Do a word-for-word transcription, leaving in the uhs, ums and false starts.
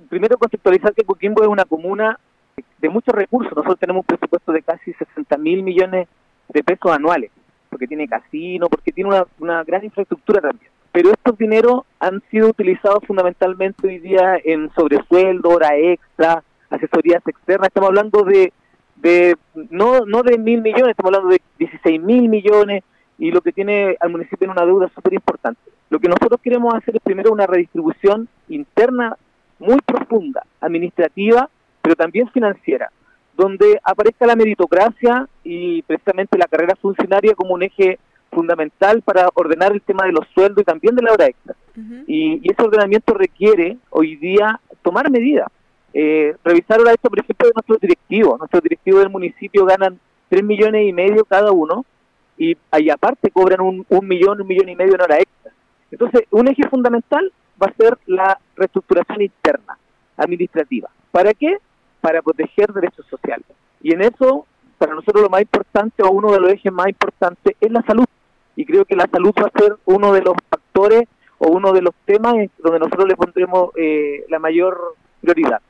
primero conceptualizar que Coquimbo es una comuna de muchos recursos. Nosotros tenemos un presupuesto de casi sesenta mil millones de pesos anuales, porque tiene casino, porque tiene una, una gran infraestructura también. Pero estos dineros han sido utilizados fundamentalmente hoy día en sobresueldo, hora extra, asesorías externas. Estamos hablando de, de no no de mil millones, estamos hablando de dieciséis mil millones, y lo que tiene al municipio en una deuda súper importante. Lo que nosotros queremos hacer es primero una redistribución interna muy profunda, administrativa, pero también financiera, donde aparezca la meritocracia y precisamente la carrera funcionaria como un eje fundamental para ordenar el tema de los sueldos y también de la hora extra. Uh-huh. Y, y ese ordenamiento requiere hoy día tomar medidas. Eh, revisar hora extra, por ejemplo, de nuestros directivos. Nuestros directivos del municipio ganan tres millones y medio cada uno, y ahí aparte cobran un, un millón, un millón y medio en hora extra. Entonces, un eje fundamental va a ser la reestructuración interna, administrativa. ¿Para qué? Para proteger derechos sociales. Y en eso, para nosotros lo más importante, o uno de los ejes más importantes, es la salud. Y creo que la salud va a ser uno de los factores o uno de los temas donde nosotros le pondremos eh, la mayor prioridad.